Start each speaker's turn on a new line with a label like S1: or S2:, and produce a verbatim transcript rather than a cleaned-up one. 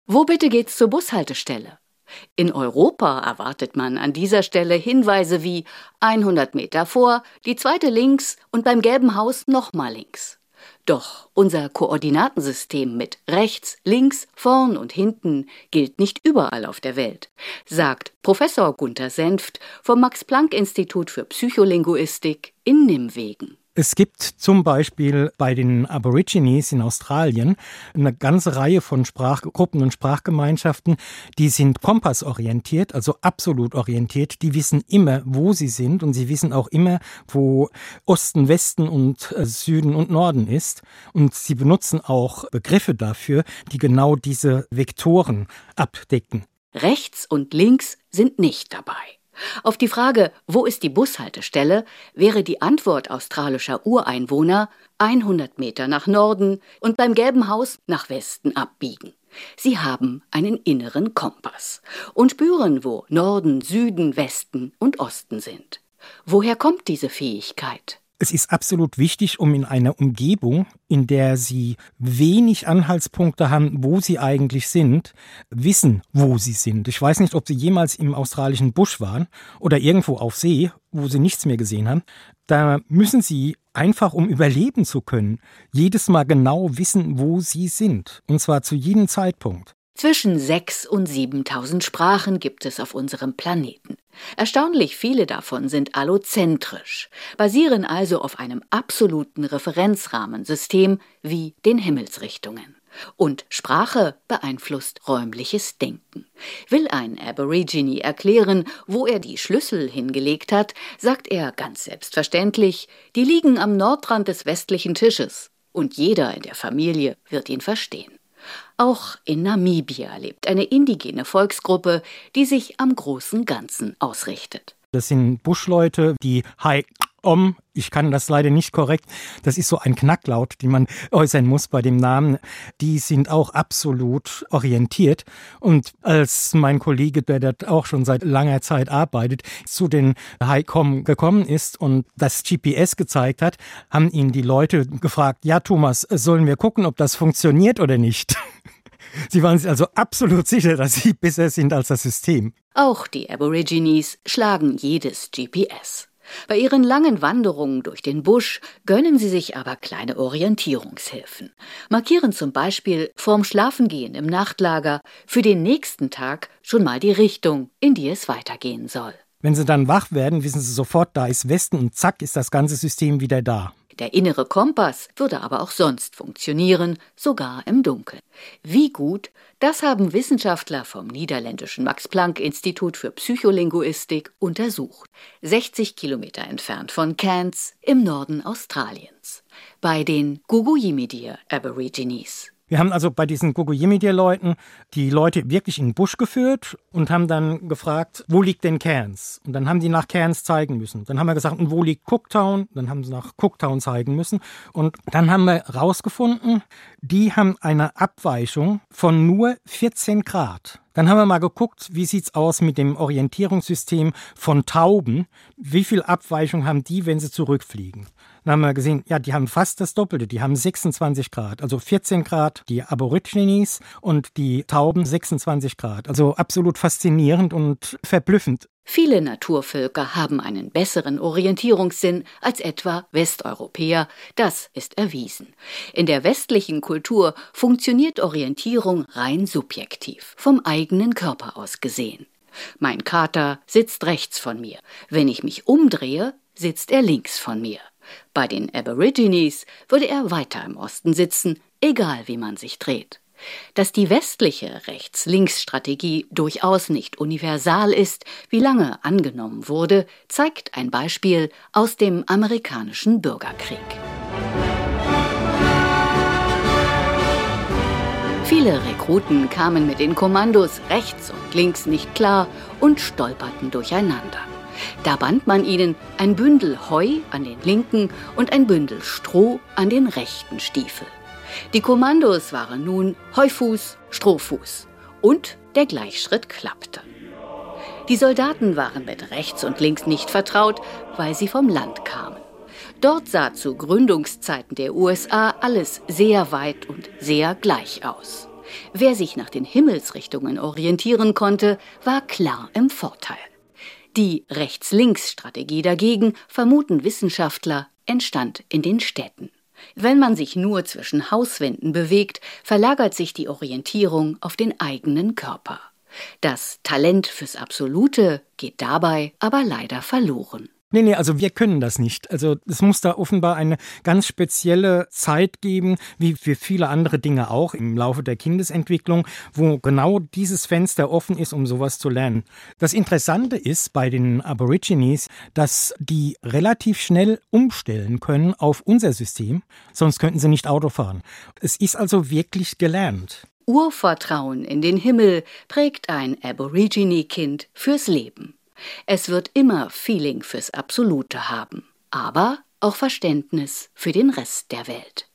S1: Wo bitte geht's zur Bushaltestelle? In Europa erwartet man an dieser Stelle Hinweise wie hundert Meter vor, die zweite links und beim gelben Haus nochmal links. Doch unser Koordinatensystem mit rechts, links, vorn und hinten gilt nicht überall auf der Welt, sagt Professor Gunter Senft vom Max-Planck-Institut für Psycholinguistik in Nimwegen.
S2: Es gibt zum Beispiel bei den Aborigines in Australien eine ganze Reihe von Sprachgruppen und Sprachgemeinschaften, die sind kompassorientiert, also absolut orientiert. Die wissen immer, wo sie sind und sie wissen auch immer, wo Osten, Westen und äh, Süden und Norden ist. Und sie benutzen auch Begriffe dafür, die genau diese Vektoren abdecken.
S1: Rechts und links sind nicht dabei. Auf die Frage, wo ist die Bushaltestelle, wäre die Antwort australischer Ureinwohner hundert Meter nach Norden und beim gelben Haus nach Westen abbiegen. Sie haben einen inneren Kompass und spüren, wo Norden, Süden, Westen und Osten sind. Woher kommt diese Fähigkeit?
S2: Es ist absolut wichtig, um in einer Umgebung, in der Sie wenig Anhaltspunkte haben, wo Sie eigentlich sind, wissen, wo Sie sind. Ich weiß nicht, ob Sie jemals im australischen Busch waren oder irgendwo auf See, wo Sie nichts mehr gesehen haben. Da müssen Sie einfach, um überleben zu können, jedes Mal genau wissen, wo Sie sind. Und zwar zu jedem Zeitpunkt.
S1: Zwischen sechstausend und siebentausend Sprachen gibt es auf unserem Planeten. Erstaunlich viele davon sind allozentrisch, basieren also auf einem absoluten Referenzrahmensystem wie den Himmelsrichtungen. Und Sprache beeinflusst räumliches Denken. Will ein Aborigine erklären, wo er die Schlüssel hingelegt hat, sagt er ganz selbstverständlich, die liegen am Nordrand des westlichen Tisches. Und jeder in der Familie wird ihn verstehen. Auch in Namibia lebt eine indigene Volksgruppe, die sich am großen Ganzen ausrichtet.
S2: Das sind Buschleute, die Hai Om, ich kann das leider nicht korrekt, das ist so ein Knacklaut, den man äußern muss bei dem Namen, die sind auch absolut orientiert. Und als mein Kollege, der dort auch schon seit langer Zeit arbeitet, zu den Hai Om gekommen ist und das G P S gezeigt hat, haben ihn die Leute gefragt, ja Thomas, sollen wir gucken, ob das funktioniert oder nicht? Sie waren sich also absolut sicher, dass sie besser sind als das System.
S1: Auch die Aborigines schlagen jedes G P S. Bei ihren langen Wanderungen durch den Busch gönnen sie sich aber kleine Orientierungshilfen. Markieren zum Beispiel vorm Schlafengehen im Nachtlager für den nächsten Tag schon mal die Richtung, in die es weitergehen soll.
S2: Wenn sie dann wach werden, wissen sie sofort, da ist Westen und zack ist das ganze System wieder da.
S1: Der innere Kompass würde aber auch sonst funktionieren, sogar im Dunkeln. Wie gut, das haben Wissenschaftler vom niederländischen Max-Planck-Institut für Psycholinguistik untersucht. sechzig Kilometer entfernt von Cairns im Norden Australiens. Bei den Guguyimidia Aborigines.
S2: Wir haben also bei diesen Guguyimidia-Leuten die Leute wirklich in den Busch geführt und haben dann gefragt, wo liegt denn Cairns? Und dann haben die nach Cairns zeigen müssen. Dann haben wir gesagt, und wo liegt Cooktown? Dann haben sie nach Cooktown zeigen müssen. Und dann haben wir rausgefunden, die haben eine Abweichung von nur vierzehn Grad. Dann haben wir mal geguckt, wie sieht's aus mit dem Orientierungssystem von Tauben? Wie viel Abweichung haben die, wenn sie zurückfliegen? Dann haben wir gesehen, ja, die haben fast das Doppelte. Die haben sechsundzwanzig Grad, also vierzehn Grad die Aborigines und die Tauben sechsundzwanzig Grad. Also absolut faszinierend und verblüffend.
S1: Viele Naturvölker haben einen besseren Orientierungssinn als etwa Westeuropäer, das ist erwiesen. In der westlichen Kultur funktioniert Orientierung rein subjektiv, vom eigenen Körper aus gesehen. Mein Kater sitzt rechts von mir, wenn ich mich umdrehe, sitzt er links von mir. Bei den Aborigines würde er weiter im Osten sitzen, egal wie man sich dreht. Dass die westliche Rechts-Links-Strategie durchaus nicht universal ist, wie lange angenommen wurde, zeigt ein Beispiel aus dem amerikanischen Bürgerkrieg. Viele Rekruten kamen mit den Kommandos rechts und links nicht klar und stolperten durcheinander. Da band man ihnen ein Bündel Heu an den linken und ein Bündel Stroh an den rechten Stiefel. Die Kommandos waren nun Heufuß, Strohfuß und der Gleichschritt klappte. Die Soldaten waren mit rechts und links nicht vertraut, weil sie vom Land kamen. Dort sah zu Gründungszeiten der U S A alles sehr weit und sehr gleich aus. Wer sich nach den Himmelsrichtungen orientieren konnte, war klar im Vorteil. Die Rechts-Links-Strategie dagegen, vermuten Wissenschaftler, entstand in den Städten. Wenn man sich nur zwischen Hauswänden bewegt, verlagert sich die Orientierung auf den eigenen Körper. Das Talent fürs Absolute geht dabei aber leider verloren.
S2: Nee, nee, also wir können das nicht. Also es muss da offenbar eine ganz spezielle Zeit geben, wie für viele andere Dinge auch im Laufe der Kindesentwicklung, wo genau dieses Fenster offen ist, um sowas zu lernen. Das Interessante ist bei den Aborigines, dass die relativ schnell umstellen können auf unser System, sonst könnten sie nicht Auto fahren. Es ist also wirklich gelernt.
S1: Urvertrauen in den Himmel prägt ein Aborigine-Kind fürs Leben. Es wird immer Feeling fürs Absolute haben, aber auch Verständnis für den Rest der Welt.